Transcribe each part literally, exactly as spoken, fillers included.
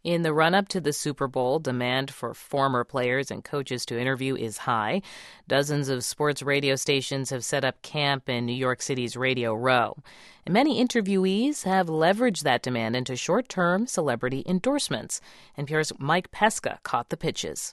In the run-up to the Super Bowl, demand for former players and coaches to interview is high. Dozens of sports radio stations have set up camp in New York City's Radio Row. And many interviewees have leveraged that demand into short-term celebrity endorsements. N P R's Mike Pesca caught the pitches.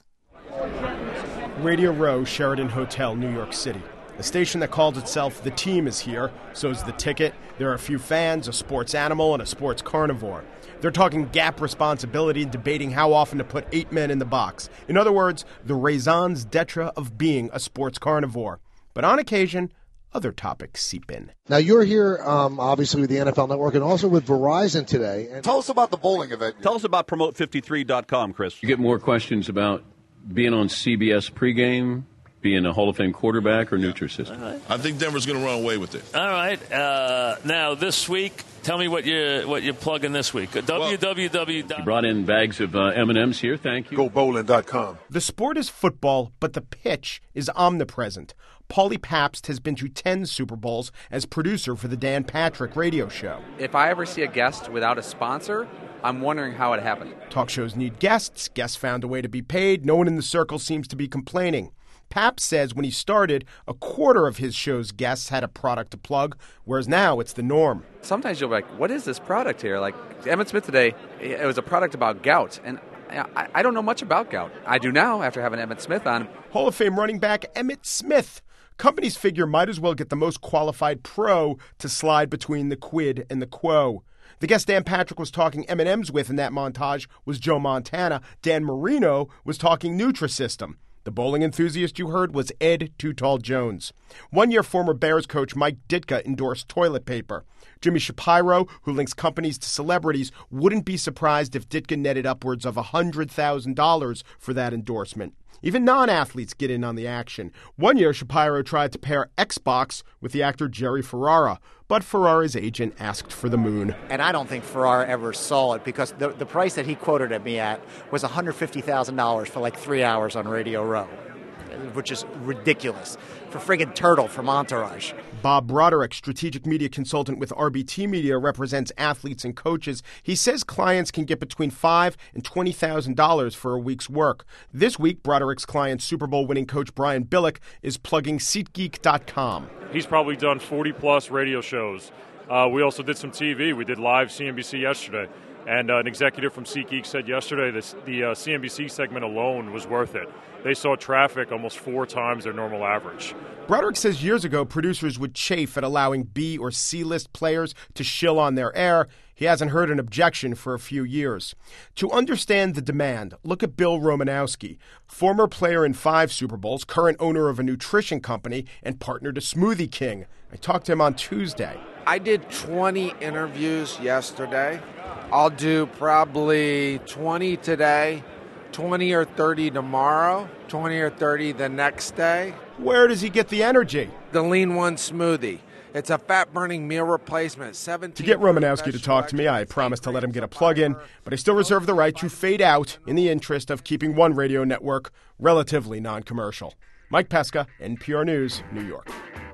Radio Row, Sheraton Hotel, New York City. A station that calls itself The Team is here, so's The Ticket. There are a few fans, a sports animal, and a sports carnivore. They're talking gap responsibility and debating how often to put eight men in the box. In other words, the raison d'etre of being a sports carnivore. But on occasion, other topics seep in. Now, you're here, um, obviously, with the N F L Network and also with Verizon today. And Tell us about the bowling event. Tell us about promote fifty-three dot com, Chris. You get more questions about being on C B S pregame, being a Hall of Fame quarterback, or Nutrisystem? Right. I think Denver's going to run away with it. All right. Uh, now, this week, tell me what you what you're plugging this week. w w w. You brought in bags of uh, M and M's here. Thank you. Go bowling dot com. The sport is football, but the pitch is omnipresent. Paulie Pabst has been to ten Super Bowls as producer for the Dan Patrick radio show. If I ever see a guest without a sponsor, I'm wondering how it happened. Talk shows need guests. Guests found a way to be paid. No one in the circle seems to be complaining. Pabst says when he started, a quarter of his show's guests had a product to plug, whereas now it's the norm. Sometimes you'll be like, what is this product here? Like Emmitt Smith today, it was a product about gout, and I, I don't know much about gout. I do now after having Emmitt Smith on. Hall of Fame running back Emmitt Smith. Companies figure might as well get the most qualified pro to slide between the quid and the quo. The guest Dan Patrick was talking M and M's with in that montage was Joe Montana. Dan Marino was talking Nutrisystem. The bowling enthusiast you heard was Ed Too Tall Jones. One year, former Bears coach Mike Ditka endorsed toilet paper. Jimmy Shapiro, who links companies to celebrities, wouldn't be surprised if Ditka netted upwards of one hundred thousand dollars for that endorsement. Even non-athletes get in on the action. One year, Shapiro tried to pair Xbox with the actor Jerry Ferrara, but Ferrara's agent asked for the moon. And I don't think Ferrara ever saw it because the, the price that he quoted at me at was one hundred fifty thousand dollars for like three hours on Radio Row, which is ridiculous. For friggin' Turtle from Entourage. Bob Broderick, strategic media consultant with R B T Media, represents athletes and coaches. He says clients can get between five thousand dollars and twenty thousand dollars for a week's work. This week, Broderick's client, Super Bowl winning coach Brian Billick, is plugging SeatGeek dot com. He's probably done forty-plus radio shows. Uh, we also did some T V. We did live C N B C yesterday. And uh, an executive from SeatGeek said yesterday this, the uh, C N B C segment alone was worth it. They saw traffic almost four times their normal average. Broderick says years ago producers would chafe at allowing B or C-list players to shill on their air. He hasn't heard an objection for a few years. To understand the demand, look at Bill Romanowski, former player in five Super Bowls, current owner of a nutrition company, and partner to Smoothie King. I talked to him on Tuesday. I did twenty interviews yesterday. I'll do probably twenty today, twenty or thirty tomorrow, twenty or thirty the next day. Where does he get the energy? The Lean One Smoothie. It's a fat-burning meal replacement. To get Romanowski to talk to me, I promised to let him get a plug-in, but I still reserve the right to fade out in the interest of keeping one radio network relatively non-commercial. Mike Pesca, N P R News, New York.